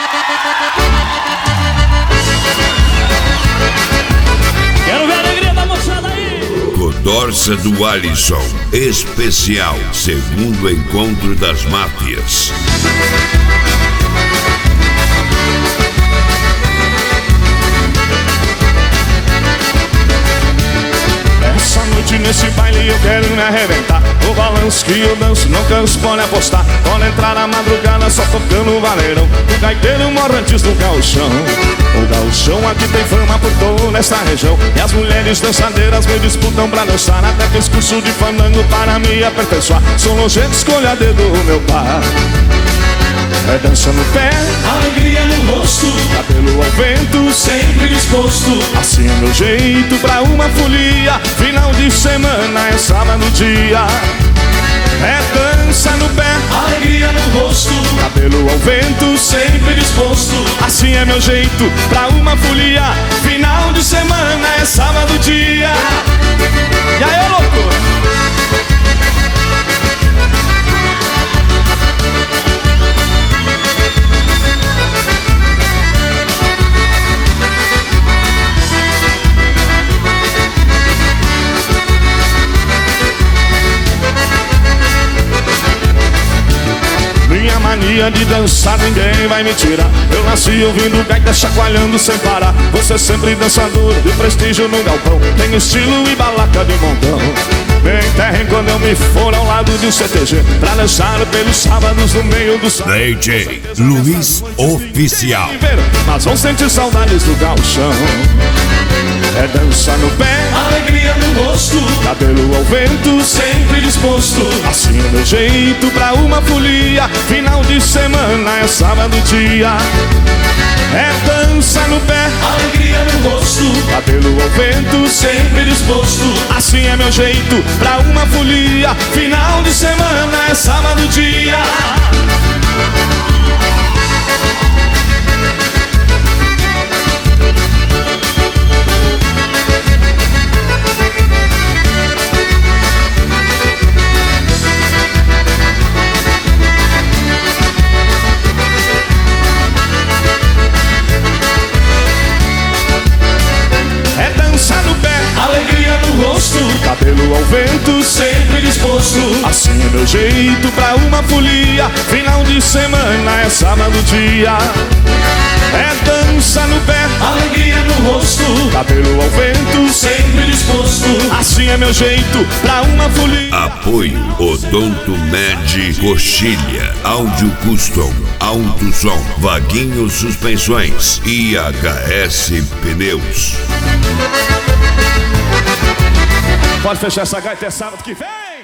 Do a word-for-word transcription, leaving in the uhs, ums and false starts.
Quero ver a alegria da moçada aí. Codorça do Alisson, especial, segundo encontro das máfias. Essa noite nesse baile eu quero me arrebentar. O balanço que eu danço não canso, pode apostar. Pode entrar na madrugada só tocando o vaneirão. O gaiteiro morre antes do gauchão. O gauchão aqui tem fama por toda esta região. E as mulheres dançadeiras me disputam pra dançar. Até fiz curso de fandango para me aperfeiçoar. Sou nojento, escolha dedo o meu par. É dança no pé, Alegria no rosto, cabelo ao vento, sempre disposto. assim é meu jeito pra uma folia. Final de semana é sábado dia. É dança no pé, Alegria no rosto, cabelo ao vento, sempre disposto. assim é meu jeito pra uma folia. Final de semana é sábado dia. E aí, louco? Minha mania de dançar ninguém vai me tirar. Eu nasci ouvindo gaita chacoalhando sem parar. Você sempre dançador de prestígio no galpão. Tem estilo e balaca de montão. Me enterrem quando eu me for ao lado de um C T G pra dançar pelos sábados no meio do salão. D J Luiz Oficial. Mas vão sentir saudades do gauchão. É dança no pé, Alegria no rosto, cabelo ao vento, sempre disposto. assim é meu jeito pra uma folia. Final de semana é sábado dia. É dança no pé, Alegria no rosto, cabelo ao vento, sempre disposto. assim é meu jeito pra uma folia. Final de semana é sábado dia. É dança no pé, Alegria no rosto, cabelo ao vento, sempre disposto. assim é meu jeito pra uma folia. Final de semana é sábado dia. É dança no pé, Alegria no rosto, cabelo ao vento, sempre disposto. assim é meu jeito pra uma folia. Apoio Odonto Med Coxilha, Áudio Custom, Alto Som, Vaguinho Suspensões e H S Pneus. Pode fechar essa gaita, é sábado que vem.